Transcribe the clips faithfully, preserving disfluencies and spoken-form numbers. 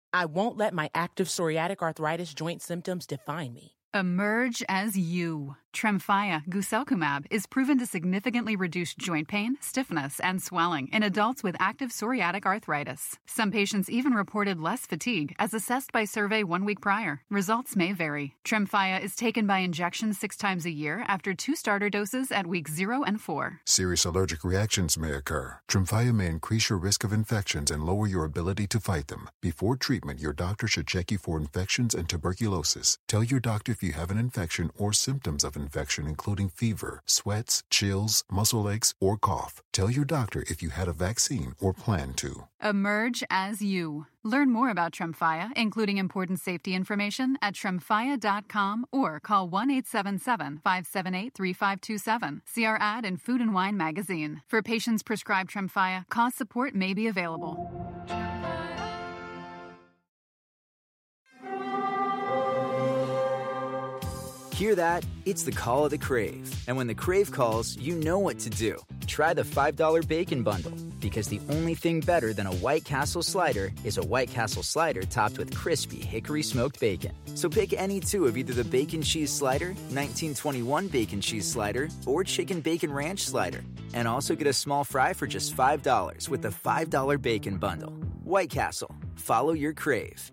I won't let my active psoriatic arthritis joint symptoms define me. Emerge as you. Tremfya guselkumab is proven to significantly reduce joint pain, stiffness, and swelling in adults with active psoriatic arthritis. Some patients even reported less fatigue as assessed by survey one week prior. Results may vary. Tremfya is taken by injection six times a year after two starter doses at weeks zero and four. Serious allergic reactions may occur. Tremfya may increase your risk of infections and lower your ability to fight them. Before treatment, your doctor should check you for infections and tuberculosis. Tell your doctor if you have an infection or symptoms of infection, including fever, sweats, chills, muscle aches, or cough. Tell your doctor if you had a vaccine or plan to. Emerge as you. Learn more about Tremfya, including important safety information, at tremfya dot com or call one eight seven seven, five seven eight, three five two seven. See our ad in Food and Wine magazine. For patients prescribed Tremfya, cost support may be available. Hear that? It's the call of the Crave. And when the Crave calls, you know what to do. Try the five dollar Bacon Bundle, because the only thing better than a White Castle slider is a White Castle slider topped with crispy hickory smoked bacon. So pick any two of either the Bacon Cheese Slider, nineteen twenty-one Bacon Cheese Slider, or Chicken Bacon Ranch Slider. And also get a small fry for just five dollars with the five dollar Bacon Bundle. White Castle. Follow your Crave.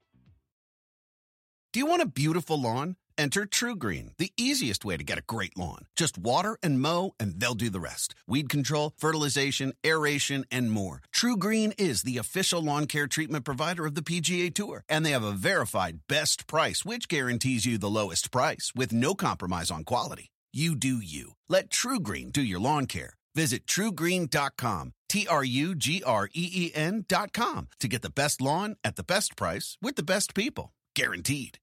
Do you want a beautiful lawn? Enter TruGreen, the easiest way to get a great lawn. Just water and mow, and they'll do the rest. Weed control, fertilization, aeration, and more. TruGreen is the official lawn care treatment provider of the P G A Tour, and they have a verified best price, which guarantees you the lowest price with no compromise on quality. You do you. Let TruGreen do your lawn care. Visit True Green dot com, T R U G R E E N dot com, to get the best lawn at the best price with the best people. Guaranteed.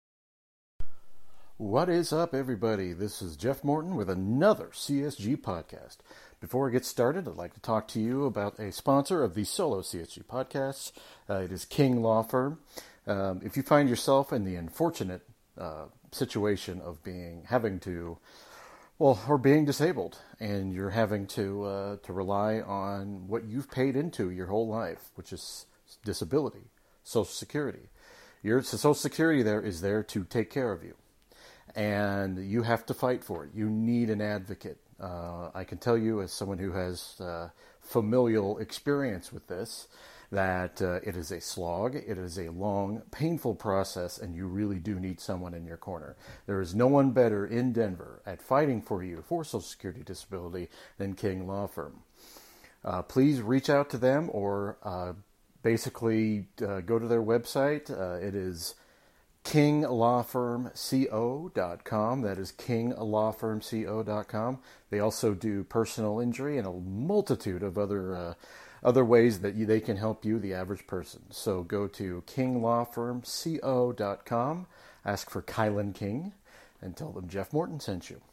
What is up, everybody? This is Jeff Morton with another C S G podcast. Before we get started, I'd like to talk to you about a sponsor of the solo C S G podcasts. Uh, it is King Law Firm. Um, if you find yourself in the unfortunate uh, situation of being having to, well, or being disabled, and you're having to uh, to rely on what you've paid into your whole life, which is disability, Social Security. Your Social Security there is there to take care of you. And you have to fight for it. You need an advocate. Uh, I can tell you, as someone who has uh, familial experience with this, that uh, it is a slog. It is a long, painful process, and you really do need someone in your corner. There is no one better in Denver at fighting for you for Social Security disability than King Law Firm. Uh, please reach out to them, or uh, basically uh, go to their website. Uh, it is king law firm co dot com. That is king law firm co dot com. They also do personal injury and a multitude of other uh, other ways that you, they can help you, the average person. So go to king law firm co dot com, ask for Kylan King, and tell them Jeff Morton sent you.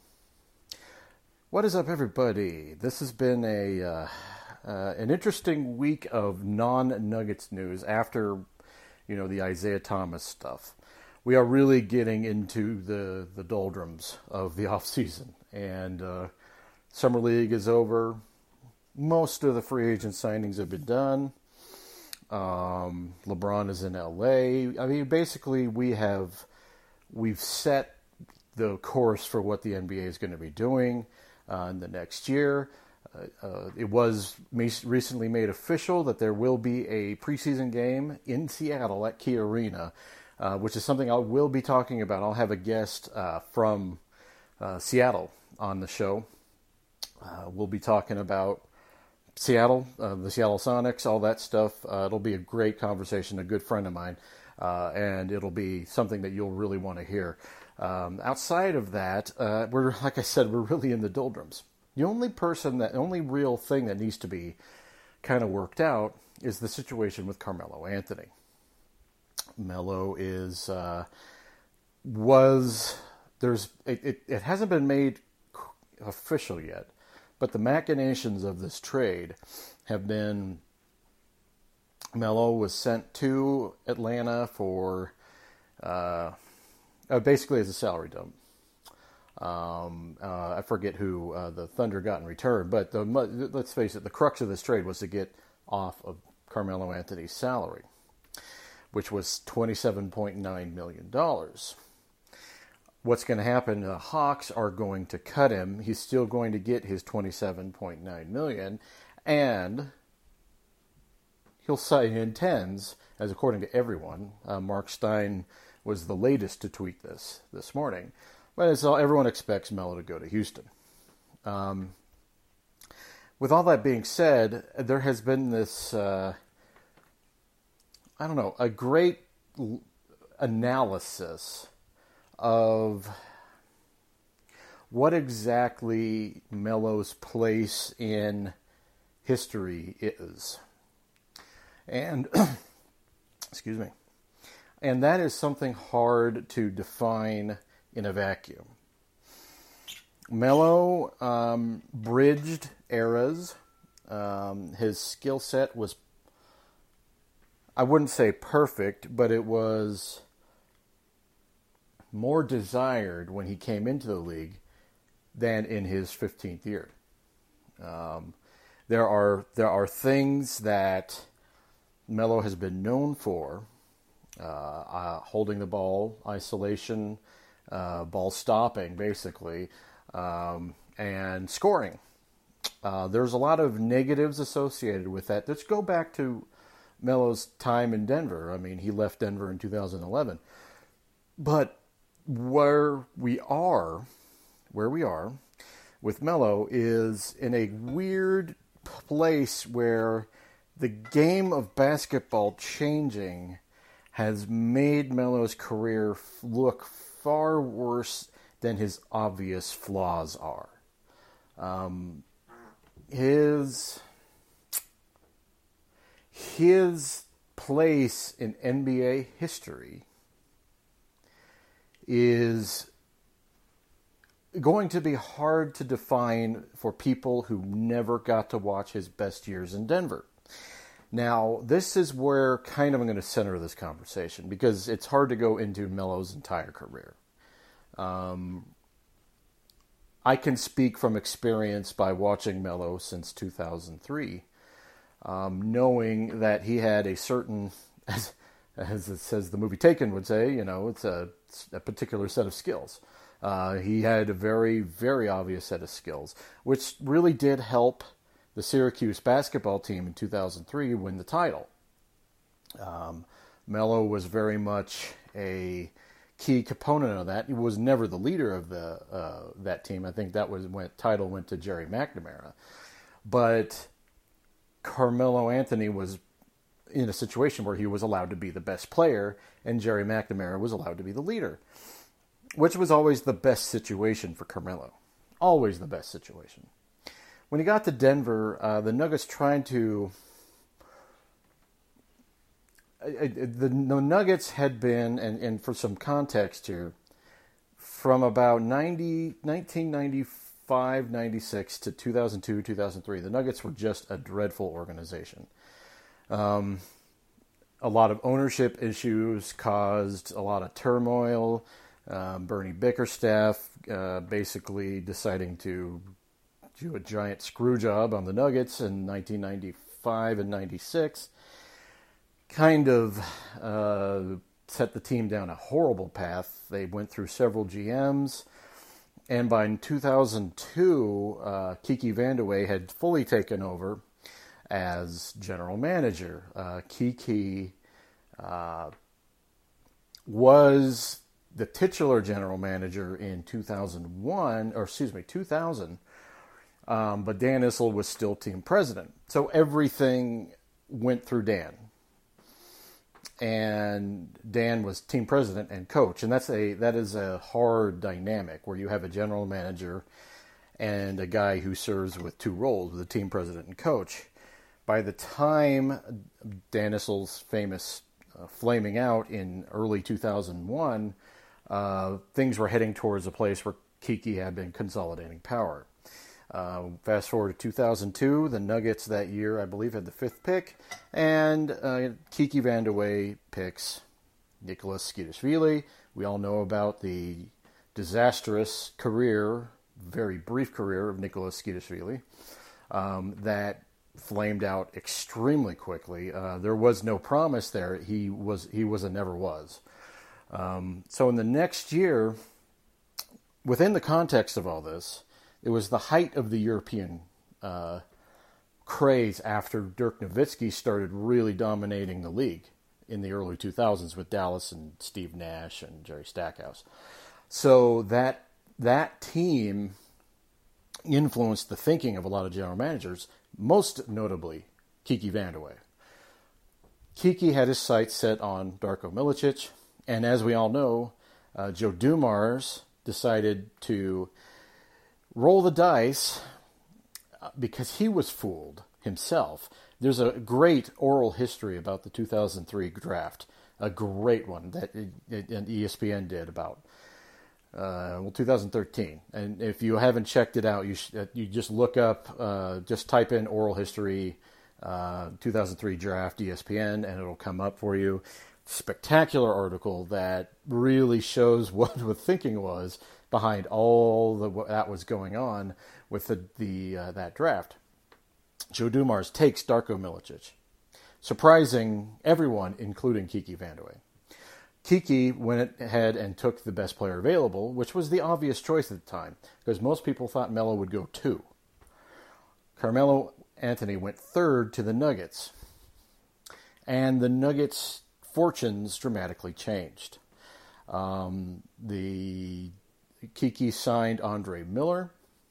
What is up, everybody? This has been a uh, uh, an interesting week of non-Nuggets news after, you know, the Isaiah Thomas stuff. We are really getting into the, the doldrums of the offseason. And uh, Summer League is over. Most of the free agent signings have been done. Um, LeBron is in L A. I mean, basically, we have we've set the course for what the N B A is going to be doing uh, in the next year. Uh, uh, it was recently made official that there will be a preseason game in Seattle at Key Arena, Uh, which is something I will be talking about. I'll have a guest uh, from uh, Seattle on the show. Uh, we'll be talking about Seattle, uh, the Seattle Sonics, all that stuff. Uh, it'll be a great conversation, a good friend of mine, uh, and it'll be something that you'll really want to hear. Um, outside of that, uh, we're like I said, we're really in the doldrums. The only person, that only real thing that needs to be kind of worked out is the situation with Carmelo Anthony. Melo is uh, was there's it, it, it hasn't been made official yet, but the machinations of this trade have been Melo was sent to Atlanta for uh, uh, basically as a salary dump. Um, uh, I forget who uh, the Thunder got in return, but the, let's face it, the crux of this trade was to get off of Carmelo Anthony's salary. which was twenty-seven point nine million dollars. What's going to happen? The Hawks are going to cut him. He's still going to get his twenty-seven point nine million dollars, and he'll sign in tens, as according to everyone. Uh, Mark Stein was the latest to tweet this this morning. But it's all, everyone expects Melo to go to Houston. Um, with all that being said, there has been this, uh, I don't know, a great l- analysis of what exactly Melo's place in history is. And, excuse me, and that is something hard to define in a vacuum. Melo um, bridged eras. Um, his skill set was, I wouldn't say perfect, but it was more desired when he came into the league than in his fifteenth year. Um, there are there are things that Melo has been known for, uh, uh, holding the ball, isolation, uh, ball stopping, basically, um, and scoring. Uh, there's a lot of negatives associated with that. Let's go back to Melo's time in Denver. I mean, he left Denver in two thousand eleven. But where we are, where we are with Melo is in a weird place where the game of basketball changing has made Melo's career look far worse than his obvious flaws are. Um, his his place in N B A history is going to be hard to define for people who never got to watch his best years in Denver. Now, this is where kind of I'm going to center this conversation, because it's hard to go into Melo's entire career. Um, I can speak from experience by watching Melo since two thousand three, um, knowing that he had a certain, as, as it says the movie Taken would say, you know, it's a, it's a particular set of skills. Uh, he had a very, very obvious set of skills, which really did help the Syracuse basketball team in two thousand three win the title. Um, Melo was very much a key component of that. He was never the leader of the uh, that team. I think that was when title went to Jerry McNamara. But Carmelo Anthony was in a situation where he was allowed to be the best player, and Jerry McNamara was allowed to be the leader, which was always the best situation for Carmelo. Always the best situation. When he got to Denver, uh, the Nuggets tried to... Uh, the, the Nuggets had been, and, and for some context here, from about ninety, nineteen ninety-five, ninety-six to two thousand two, two thousand three, the Nuggets were just a dreadful organization. Um, a lot of ownership issues caused a lot of turmoil. Um, Bernie Bickerstaff uh, basically deciding to do a giant screw job on the Nuggets in nineteen ninety-five and ninety-six. Kind of uh, set the team down a horrible path. They went through several G Ms. And by two thousand two, uh, Kiki Vandeweghe had fully taken over as general manager. Uh, Kiki uh, was the titular general manager in two thousand one, or excuse me, two thousand, um, but Dan Issel was still team president. So everything went through Dan. And Dan was team president and coach, and that's a that is a hard dynamic where you have a general manager and a guy who serves with two roles, with a team president and coach. By the time Dan Issel's famous uh, flaming out in early two thousand one, uh, things were heading towards a place where Kiki had been consolidating power. Uh, fast forward to two thousand two, the Nuggets that year, I believe, had the fifth pick, and uh, Kiki Vandeweghe picks Nicholas Tskitishvili. We all know about the disastrous career, very brief career of Nicholas Tskitishvili, um, that flamed out extremely quickly. Uh, there was no promise there. He was he was a never was. Um, so in the next year, within the context of all this, it was the height of the European uh, craze after Dirk Nowitzki started really dominating the league in the early two thousands with Dallas and Steve Nash and Jerry Stackhouse. So that that team influenced the thinking of a lot of general managers, most notably Kiki Vandeweghe. Kiki had his sights set on Darko Milicic, and as we all know, uh, Joe Dumars decided to roll the dice because he was fooled himself. There's a great oral history about the two thousand three draft, a great one that it, it, and E S P N did about uh, well two thousand thirteen. And if you haven't checked it out, you should, you just look up, uh, just type in oral history uh, two thousand three draft E S P N, and it'll come up for you. Spectacular article that really shows what the thinking was behind all the, what that was going on with the, the uh, that draft. Joe Dumars takes Darko Milicic, surprising everyone, including Kiki Vandeweghe. Kiki went ahead and took the best player available, which was the obvious choice at the time, because most people thought Melo would go two. Carmelo Anthony went third to the Nuggets, and the Nuggets' fortunes dramatically changed. Um, the Kiki signed Andre Miller,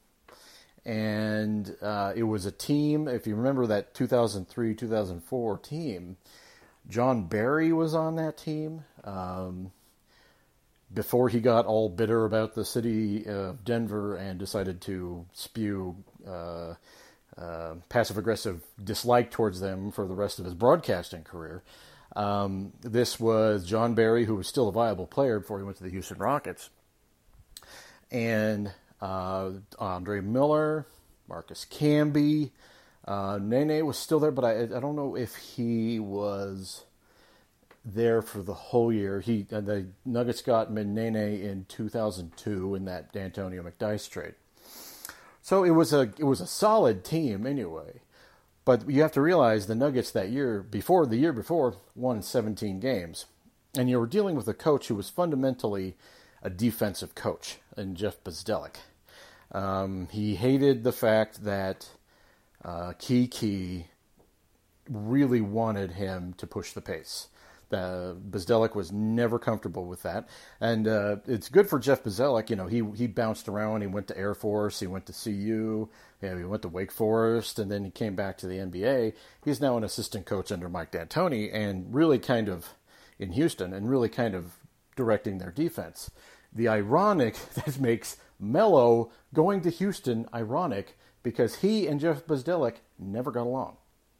and uh, it was a team, if you remember that two thousand three two thousand four team, John Barry was on that team. Um, before he got all bitter about the city of Denver and decided to spew uh, uh, passive-aggressive dislike towards them for the rest of his broadcasting career. Um, this was John Barry, who was still a viable player before he went to the Houston Rockets. And uh, Andre Miller, Marcus Camby, uh, Nene was still there, but I, I don't know if he was there for the whole year. He uh, the Nuggets got Nene in two thousand two in that D'Antonio McDyess trade. So it was a it was a solid team anyway. But you have to realize the Nuggets that year before the year before won seventeen games, and you were dealing with a coach who was fundamentally a defensive coach in Jeff Bzdelik. Um, he hated the fact that uh, Kiki really wanted him to push the pace. Uh, Bzdelik was never comfortable with that, and uh, it's good for Jeff Bzdelik. You know, he he bounced around. He went to Air Force. He went to C U. You know, he went to Wake Forest, and then he came back to the N B A. He's now an assistant coach under Mike D'Antoni, and really kind of in Houston, and really kind of directing their defense. The ironic that makes Melo going to Houston ironic because he and Jeff Bzdelik never got along.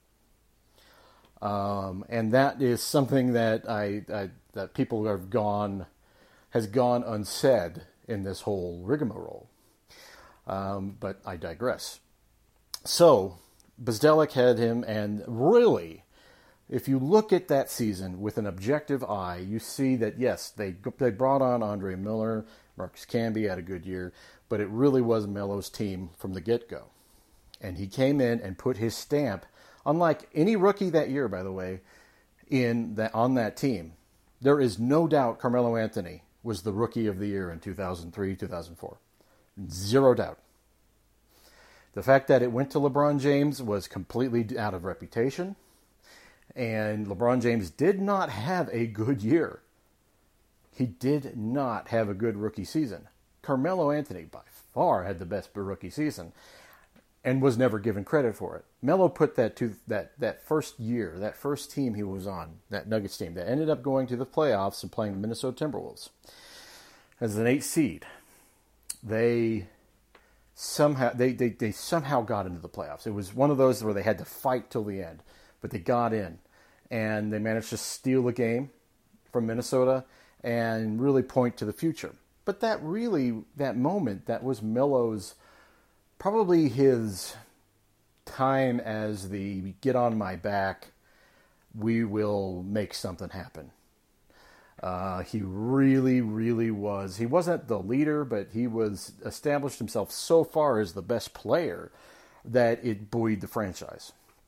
Um, and that is something that I, I that people have gone has gone unsaid in this whole rigmarole. Um, but I digress. So Bzdelik had him, and really, if you look at that season with an objective eye, you see that yes, they they brought on Andre Miller, Marcus Camby had a good year, but it really was Melo's team from the get-go, and he came in and put his stamp. Unlike any rookie that year, by the way, in that on that team, there is no doubt Carmelo Anthony was the rookie of the year in two thousand three, two thousand four. Zero doubt. The fact that it went to LeBron James was completely out of reputation, and LeBron James did not have a good year. He did not have a good rookie season. Carmelo Anthony, by far, had the best rookie season, and was never given credit for it. Melo put that to that, that first year, that first team he was on, that Nuggets team, that ended up going to the playoffs and playing the Minnesota Timberwolves as an eighth seed. They somehow they, they, they somehow got into the playoffs. It was one of those where they had to fight till the end, but they got in, and they managed to steal a game from Minnesota and really point to the future. But that really, that moment, that was Melo's probably his time as the get on my back, we will make something happen. Uh, he really, really was. He wasn't the leader, but he was established himself so far as the best player that it buoyed the franchise.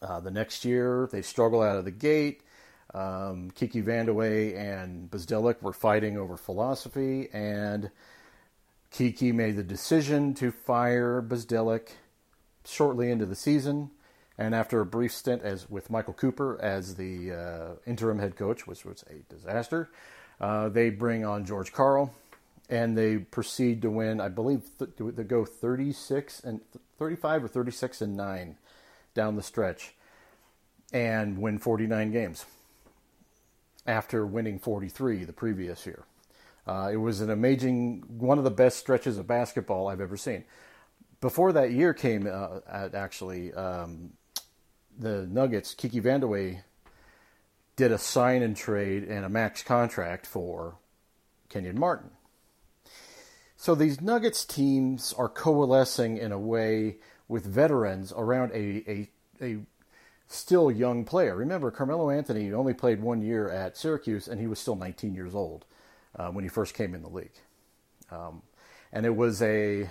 Uh, the next year, they struggle out of the gate. Um, Kiki Vandeweghe and Bzdelik were fighting over philosophy, and Kiki made the decision to fire Bzdelik shortly into the season. And after a brief stint as with Michael Cooper as the uh, interim head coach, which was a disaster, uh, they bring on George Karl, and they proceed to win, I believe, th- they go thirty-six and thirty-five or thirty-six and nine down the stretch, and win forty-nine games after winning forty-three the previous year. Uh, it was an amazing, one of the best stretches of basketball I've ever seen. Before that year came, uh, at actually, um, the Nuggets, Kiki Vandeweghe did a sign and trade and a max contract for Kenyon Martin. So these Nuggets teams are coalescing in a way with veterans around a, a, a still young player. Remember, Carmelo Anthony only played one year at Syracuse, and he was still nineteen years old uh, when he first came in the league. Um, and it was a,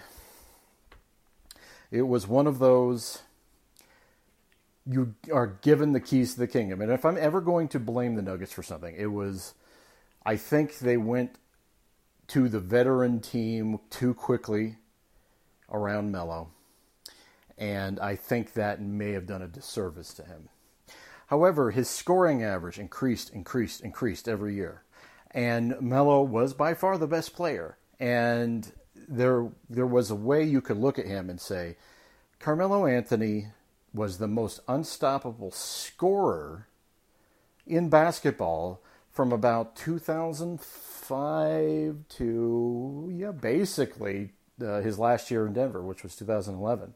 it was one of those, you are given the keys to the kingdom. And if I'm ever going to blame the Nuggets for something, it was, I think they went to the veteran team too quickly around Melo. And I think that may have done a disservice to him. However, his scoring average increased, increased, increased every year. And Melo was by far the best player. And there, there was a way you could look at him and say, Carmelo Anthony was the most unstoppable scorer in basketball from about two thousand five to, yeah, basically uh, his last year in Denver, which was two thousand eleven.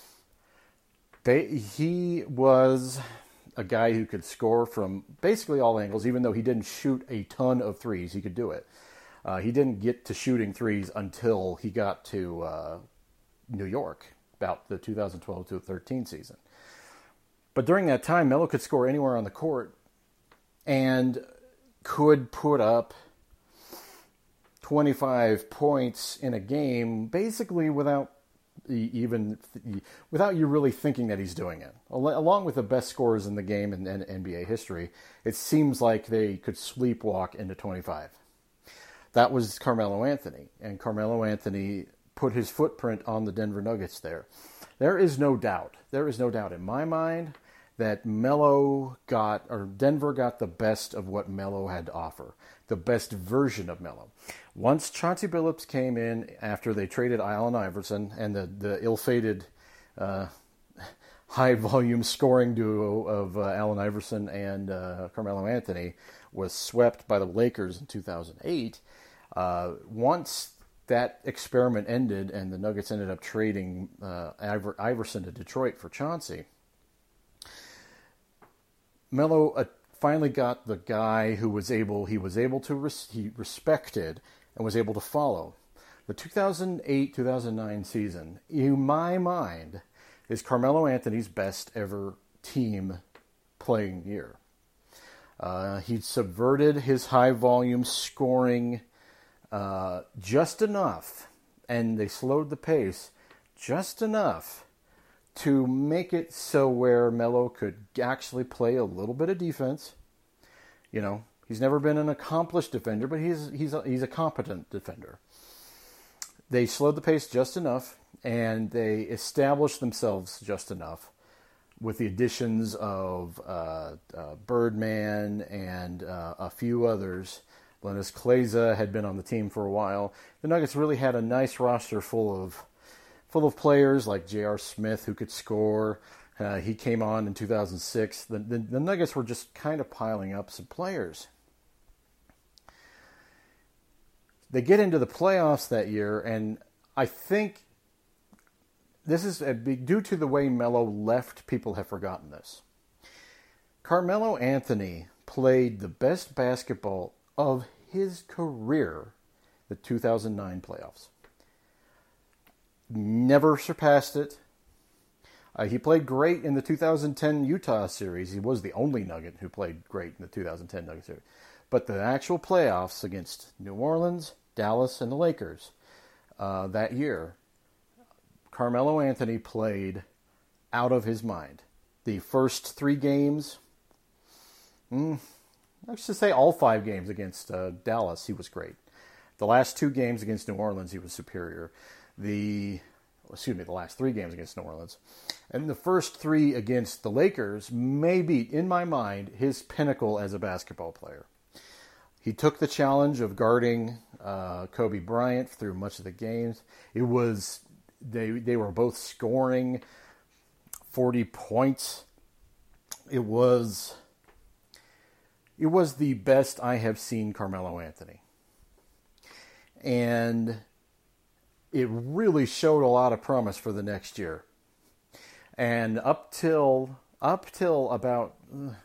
He was a guy who could score from basically all angles, even though he didn't shoot a ton of threes. He could do it. Uh, he didn't get to shooting threes until he got to uh, New York, about the two thousand twelve to thirteen season. But during that time, Melo could score anywhere on the court and could put up twenty-five points in a game basically without even without you really thinking that he's doing it. Along with the best scorers in the game in N B A history, it seems like they could sleepwalk into twenty-five. That was Carmelo Anthony, and Carmelo Anthony put his footprint on the Denver Nuggets there. There is no doubt, there is no doubt in my mind that Melo got, or Denver got the best of what Melo had to offer, the best version of Melo. Once Chauncey Billups came in after they traded Allen Iverson and the, the ill-fated uh, high-volume scoring duo of uh, Allen Iverson and uh, Carmelo Anthony was swept by the Lakers in two thousand eight, uh, once that experiment ended and the Nuggets ended up trading uh, Iver- Iverson to Detroit for Chauncey, Melo uh, finally got the guy who was able, he was able to, res- he respected and was able to follow. The two thousand eight two thousand nine season, in my mind, is Carmelo Anthony's best ever team playing year. Uh, he subverted his high-volume scoring uh, just enough, and they slowed the pace just enough to make it so where Melo could actually play a little bit of defense. You know, he's never been an accomplished defender, but he's he's a, he's a competent defender. They slowed the pace just enough, and they established themselves just enough with the additions of uh, uh, Birdman and uh, a few others. Lennis Kleza had been on the team for a while. The Nuggets really had a nice roster full of full of players like J R. Smith who could score. Uh, he came on in two thousand six. The, the, the Nuggets were just kind of piling up some players. They get into the playoffs that year, and I think this is a big, due to the way Melo left, people have forgotten this. Carmelo Anthony played the best basketball of his career, the two thousand nine playoffs. Never surpassed it. Uh, he played great in the two thousand ten Utah series. He was the only Nugget who played great in the two thousand ten Nugget series. But the actual playoffs against New Orleans, Dallas, and the Lakers uh, that year, Carmelo Anthony played out of his mind. The first three games, mm, I should say all five games against uh, Dallas, he was great. The last two games against New Orleans, he was superior. The, excuse me, the last three games against New Orleans. And the first three against the Lakers may be, in my mind, his pinnacle as a basketball player. He took the challenge of guarding uh, Kobe Bryant through much of the games. It was, they they were both scoring forty points. It was, it was the best I have seen Carmelo Anthony. And it really showed a lot of promise for the next year. And up till up till about uh,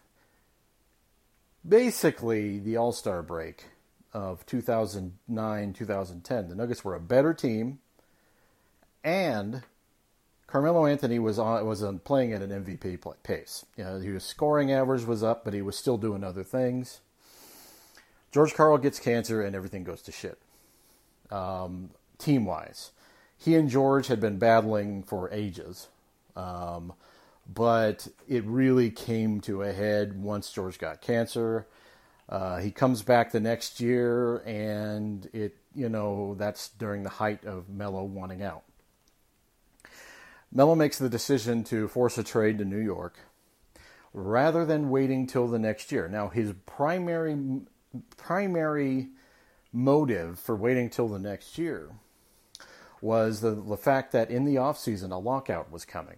basically the All-Star break of two thousand nine, two thousand ten, the Nuggets were a better team, and Carmelo Anthony was on was on playing at an M V P pace. You know, his scoring average was up, but he was still doing other things. George Karl gets cancer, and everything goes to shit. Um, team-wise, he and George had been battling for ages, um, but it really came to a head once George got cancer. Uh, he comes back the next year, and it, you know, that's during the height of Melo wanting out. Melo makes the decision to force a trade to New York rather than waiting till the next year. Now, his primary primary motive for waiting till the next year was the, the fact that in the offseason a lockout was coming.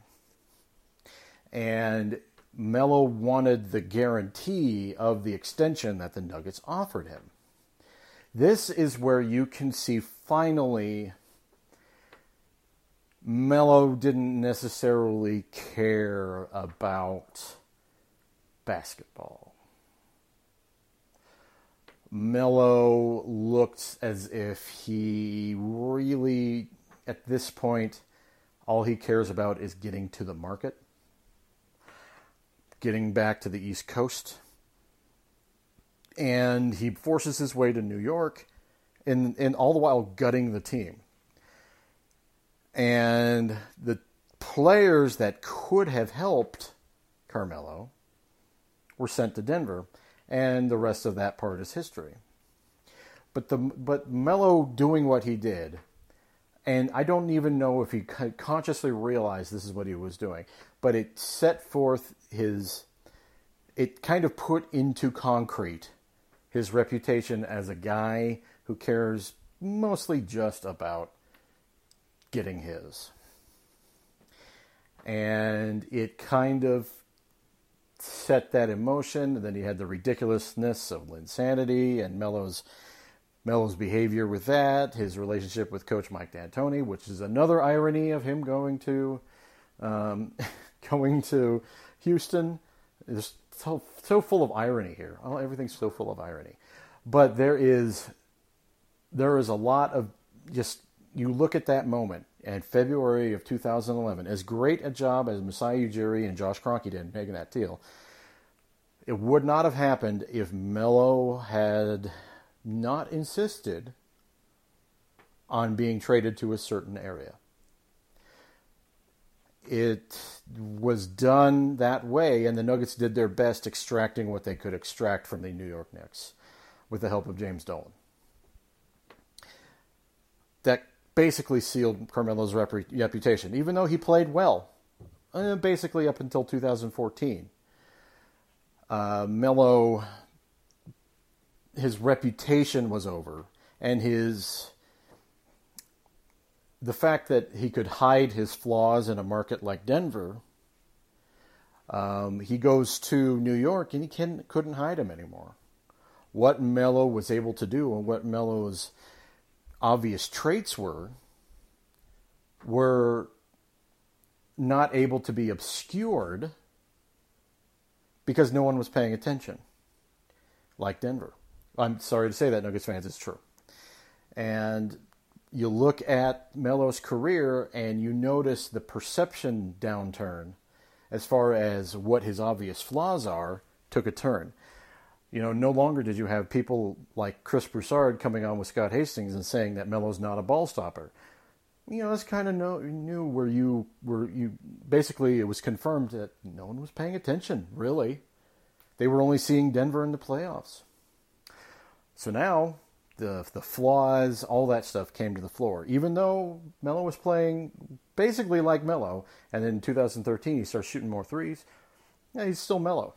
And Melo wanted the guarantee of the extension that the Nuggets offered him. This is where you can see finally Melo didn't necessarily care about basketball. Melo looked as if he really, at this point, all he cares about is getting to the market, getting back to the East Coast, and he forces his way to New York, and, and all the while gutting the team. And the players that could have helped Carmelo were sent to Denver, and the rest of that part is history. But the but Melo doing what he did, and I don't even know if he consciously realized this is what he was doing, but it set forth his, it kind of put into concrete his reputation as a guy who cares mostly just about getting his. And it kind of set that in motion. And then he had the ridiculousness of Linsanity and Melo's Melo's behavior with that, his relationship with Coach Mike D'Antoni, which is another irony of him going to um, going to Houston. It's so, so full of irony here. Oh, everything's so full of irony. But there is there is a lot of just, you look at that moment in February of two thousand eleven, as great a job as Masai Ujiri and Josh Kroenke did making that deal, it would not have happened if Melo had not insisted on being traded to a certain area. It was done that way, and the Nuggets did their best extracting what they could extract from the New York Knicks with the help of James Dolan. That basically sealed Carmelo's rep- reputation, even though he played well, uh, basically up until two thousand fourteen. Uh, Melo, his reputation was over, and his the fact that he could hide his flaws in a market like Denver, um, he goes to New York and he can, couldn't hide them anymore. What Melo was able to do and what Melo's obvious traits were, were not able to be obscured because no one was paying attention, like Denver. I'm sorry to say that, Nuggets fans, it's true. And you look at Melo's career and you notice the perception downturn as far as what his obvious flaws are took a turn. You know, no longer did you have people like Chris Broussard coming on with Scott Hastings and saying that Melo's not a ball stopper. you know, it's kind of no, new where you were, you basically, it was confirmed that no one was paying attention, really. They were only seeing Denver in the playoffs. So now, the the flaws, all that stuff came to the floor. Even though Melo was playing basically like Melo, and then in two thousand thirteen he starts shooting more threes, yeah, he's still Melo.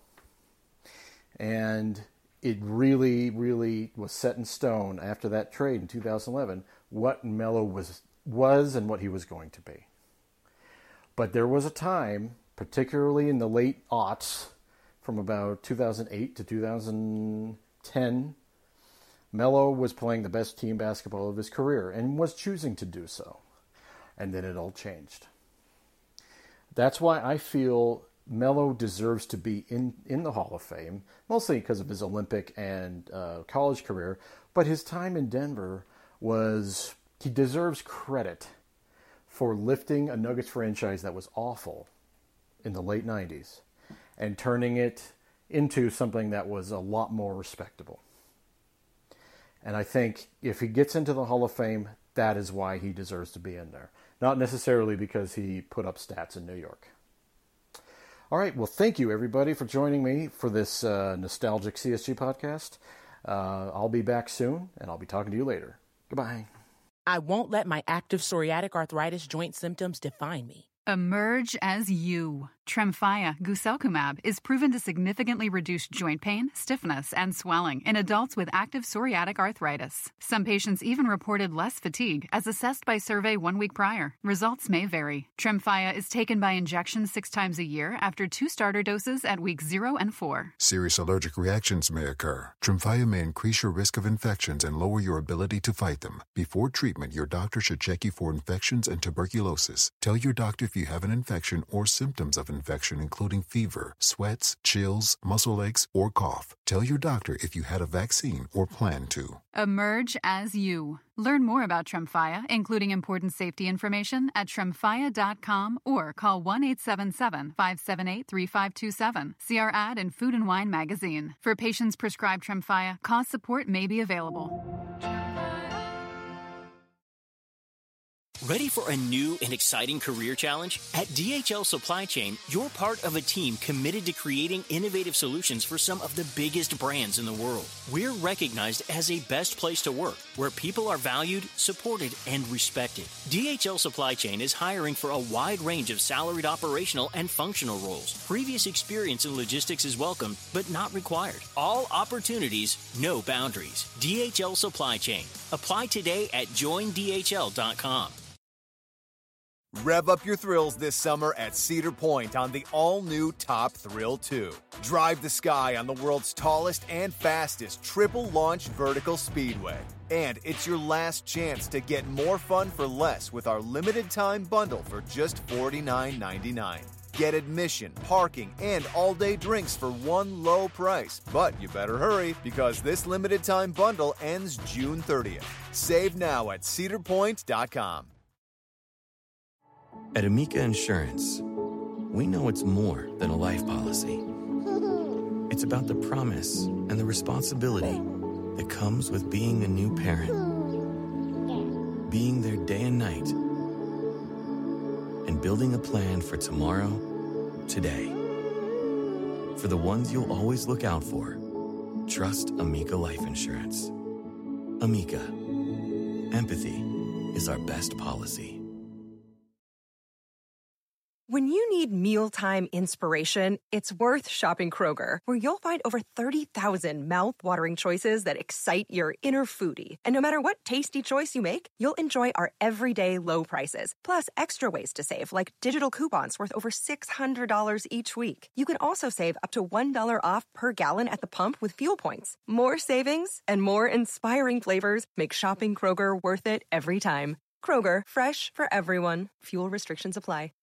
And it really, really was set in stone after that trade in two thousand eleven what Melo was was and what he was going to be. But there was a time, particularly in the late aughts, from about two thousand eight to two thousand ten, Melo was playing the best team basketball of his career and was choosing to do so. And then it all changed. That's why I feel Melo deserves to be in, in the Hall of Fame, mostly because of his Olympic and uh, college career, but his time in Denver was, he deserves credit for lifting a Nuggets franchise that was awful in the late nineties and turning it into something that was a lot more respectable. And I think if he gets into the Hall of Fame, that is why he deserves to be in there. Not necessarily because he put up stats in New York. All right, well, thank you, everybody, for joining me for this uh, nostalgic C S G podcast. Uh, I'll be back soon, and I'll be talking to you later. Goodbye. I won't let my active psoriatic arthritis joint symptoms define me. Emerge as you. Tremfya guselkumab is proven to significantly reduce joint pain, stiffness, and swelling in adults with active psoriatic arthritis. Some patients even reported less fatigue as assessed by survey one week prior. Results may vary. Tremfya is taken by injection six times a year after two starter doses at weeks zero and four. Serious allergic reactions may occur. Tremfya may increase your risk of infections and lower your ability to fight them. Before treatment, your doctor should check you for infections and tuberculosis. Tell your doctor if you have an infection or symptoms of infection, including fever, sweats, chills, muscle aches, or cough. Tell your doctor if you had a vaccine or plan to. Emerge as you. Learn more about Tremfya, including important safety information, at tremfya dot com or call one eight seven seven, five seven eight, three five two seven. See our ad in Food and Wine magazine. For patients prescribed Tremfya, cost support may be available. Ready for a new and exciting career challenge? At D H L Supply Chain, you're part of a team committed to creating innovative solutions for some of the biggest brands in the world. We're recognized as a best place to work, where people are valued, supported, and respected. D H L Supply Chain is hiring for a wide range of salaried operational and functional roles. Previous experience in logistics is welcome, but not required. All opportunities, no boundaries. D H L Supply Chain. Apply today at join d h l dot com. Rev up your thrills this summer at Cedar Point on the all-new Top Thrill two. Drive the sky on the world's tallest and fastest triple-launch vertical speedway. And it's your last chance to get more fun for less with our limited-time bundle for just forty-nine ninety-nine. Get admission, parking, and all-day drinks for one low price. But you better hurry, because this limited-time bundle ends June thirtieth. Save now at cedar point dot com. At Amica Insurance, we know it's more than a life policy. It's about the promise and the responsibility that comes with being a new parent. Being there day and night. And building a plan for tomorrow, today. For the ones you'll always look out for, trust Amica Life Insurance. Amica. Empathy is our best policy. When you need mealtime inspiration, it's worth shopping Kroger, where you'll find over thirty thousand mouth-watering choices that excite your inner foodie. And no matter what tasty choice you make, you'll enjoy our everyday low prices, plus extra ways to save, like digital coupons worth over six hundred dollars each week. You can also save up to one dollar off per gallon at the pump with fuel points. More savings and more inspiring flavors make shopping Kroger worth it every time. Kroger, fresh for everyone. Fuel restrictions apply.